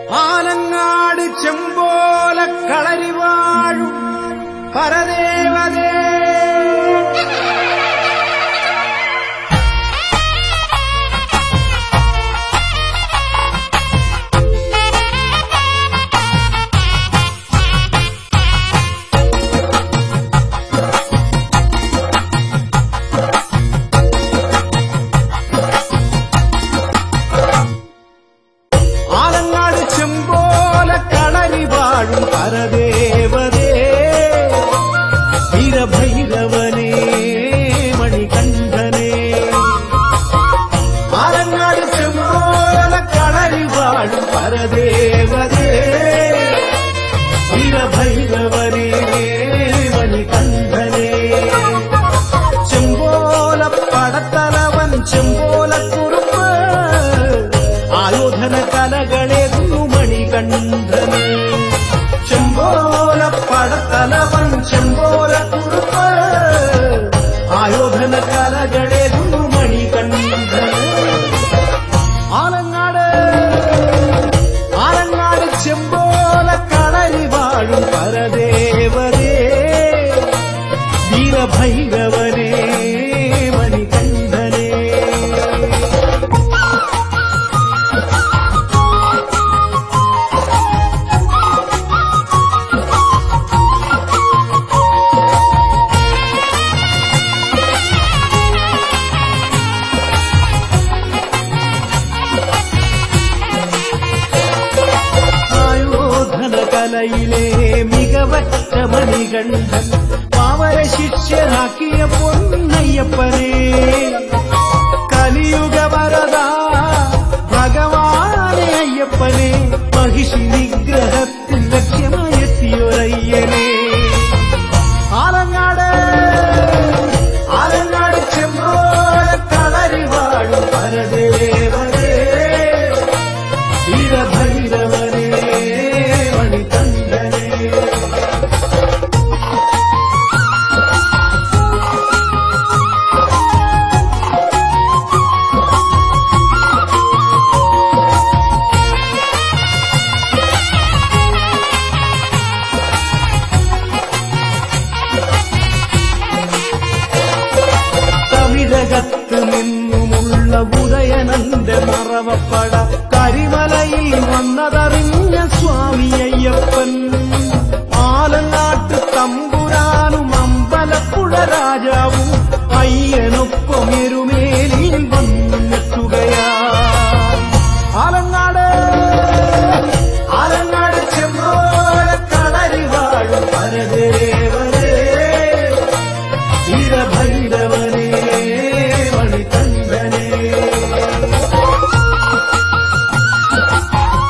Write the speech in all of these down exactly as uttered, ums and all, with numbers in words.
ആലങ്ങാട് ചെമ്പോല കളരിവാഴും പരദേവതേ പരദേവതേ വീരഭൈരവനേ മണികണ്ഠനേ ആലങ്ങാട് ചെമ്പോല കളരി വാഴും പരദേവതേ വീരഭൈരവനേ മണികണ്ഠനേ ചെമ്പോല പടത്തലവൻ ചെമ്പോല കുറുപ്പ് ആയോധന കലകളെന്നു മണികണ്ഠനേ ചെമ്പോല പടത്തലവൻ ചെമ്പോല കുറുപ്പ് ആയോധന കലകളെന്നു മണികണ്ഠൻ ആലങ്ങാട് ആലങ്ങാട് ചെമ്പോല കളരി വാഴും പരദേവതേ വീരഭൈരവനേ മണികണ്ഠനേ കലയിലെ മികവറ്റ മണികണ്ഠൻ പാവര ശിഷ്യനാക്കിയ പൊന്നയ്യപ്പനേ കലിയുഗ വരദാ ഭഗവാനെ അയ്യപ്പനെ മഹിഷി നിഗ്രഹത്തിൽ ലക്ഷ്യമായെത്തിയൊരയ്യനെ ആലങ്ങാട് ആലങ്ങാട് ചെമ്പോല കളരി വാഴും പരദേവതേ വീരഭൈരവനേ തമിഴകത്ത് നിന്നുമുള്ള ഉദയനന്റെ മറവപ്പട കരിമലയിൽ വന്നതറിഞ്ഞ സ്വാമി അയ്യപ്പൻ ആലങ്ങാട്ട് തമ്പുരാനും അമ്പലപ്പുഴ രാജാവും അയ്യനൊപ്പം എരുമേലിൽ വന്നെത്തുകയാ ആലങ്ങാട് ആലങ്ങാട് ചെമ്പോല കളരി വാഴും പരദേവതേ വീരഭൈരവനേ മണികണ്ഠനേ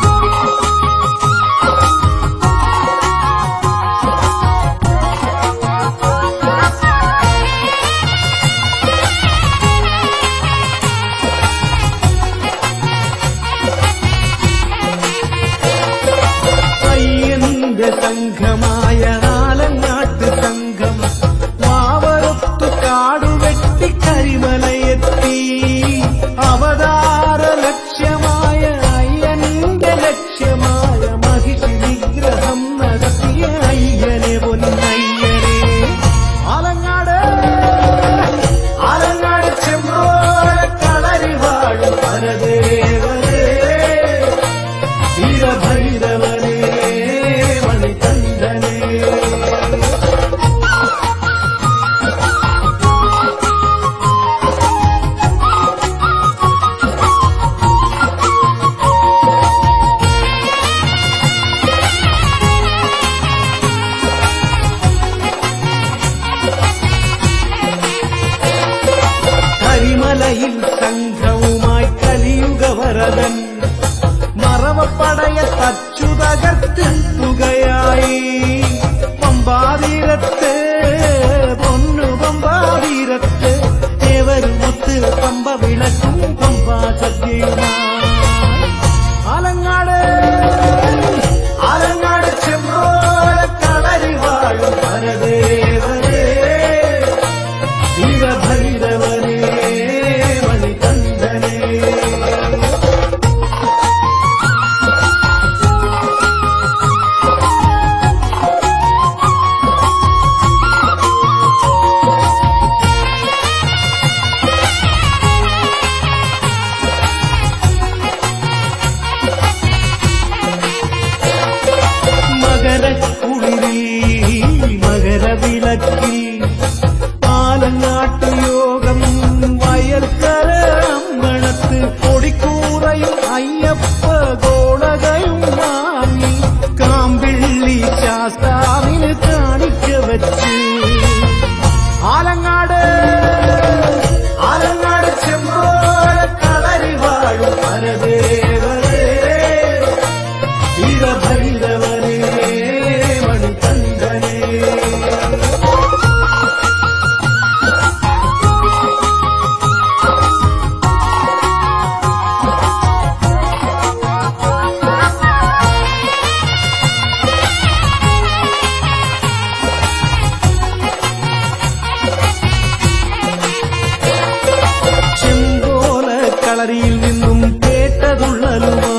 ഉറയും അയ്യപ്പ ഗോളകയും വാങ്ങി കാമ്പിള്ളി ശാസ്താവിന് കാണിക്ക വെച്ച് ആലങ്ങാട് ആലങ്ങാട് ചെമ്പോല കളരി വാഴും പരദേവരേ ഇടഭൈരവനേ മണികണ്ഠനേ. കളരിയിൽ നിന്നും കേട്ടതുള്ളലുമാ